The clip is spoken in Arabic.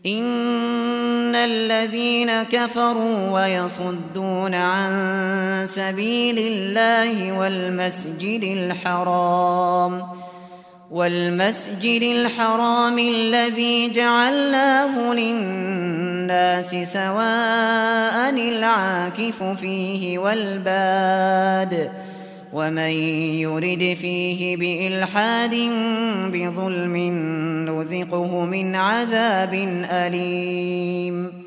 إن الذين كفروا ويصدون عن سبيل الله والمسجد الحرام الذي جعلناه للناس سواء العاكف فيه والباد ومن يرد فيه بإلحاد بظلم نذقه من عذاب أليم